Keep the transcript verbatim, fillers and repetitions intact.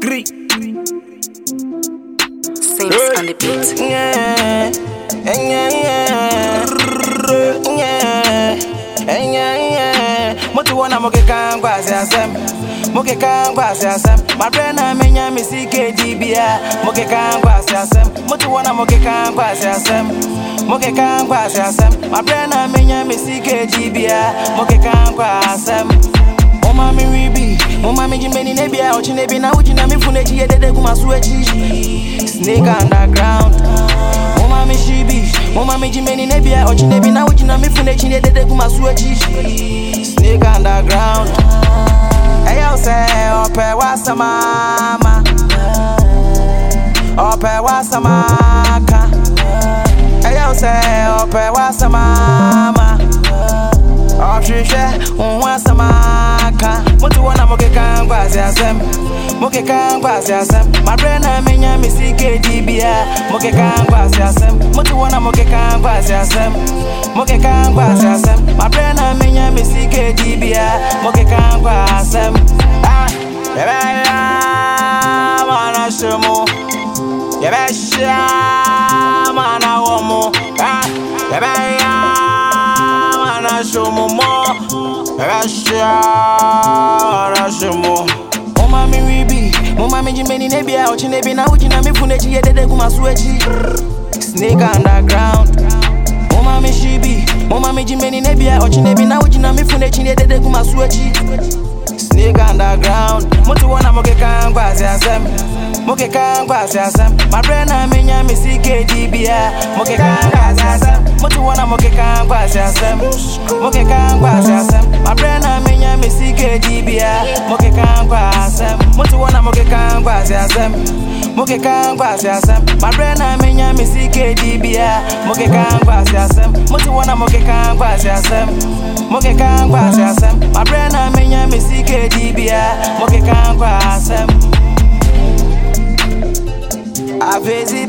Gree. Saints on the beat. Yeah, yeah, yeah, yeah, yeah, yeah. Motu wana moke kangwa se asem, moke kangwa se asem. My brain na menya mi C K G B A, moke kangwa se asem. Motu wana moke kangwa se asem, moke kangwa se asem. My brain na menya mi C K G B A, moke kangwa asem. Mama mi ribi, mama mi jimeni nebia, ochi nebi na uchi na mi funechi ye dede kuma suechi. Snake underground. Mama mi shibi, mama mi jimeni nebia, ochi nebi na uchi na mi funechi ye dede kuma suechi. Snake underground. Eyo se ope wasa mama, ope wasa maka. Eyo se ope wasa mama. Opshishe, unwasa maka. Motu wana moke kangwa se asem, moke kangwa se asem. My brain na menya mi C K G B A, moke kangwa se asem. Motu wana moke kangwa se asem, moke kangwa se asem. My brain na menya mi C K G B A, moke kangwa asem. Ah, yebe ya mana shumu, yebe sha mana womu. Ah, yebe ya Shomo mo, Russia, Russia mo. Mama mi ribi, mama mi jimeni nebia, ochi nebi na uchi na mi funechi ye dede kuma suechi. Snake underground. Mama mi shibi, mama mi jimeni nebia, ochi nebi na uchi na mi funechi ye dede kuma suechi. Snake underground. Motu wana moke kangwa se asem, moke kangwa se asem. My brain na menya mi C K G B A, moke kangwa se asem. Motu wana moke kangwa se asem, moke kangwa se asem. My brain na menya mi C K G B A, moke kangwa asem. Motu wana moke kangwa se asem, moke kangwa se asem. My brain na menya mi C K G B A, moke kangwa se asem. Motu wana moke kangwa se asem, moke kangwa se asem. My brain na menya mi C K G B A, moke kangwa asem. Avezi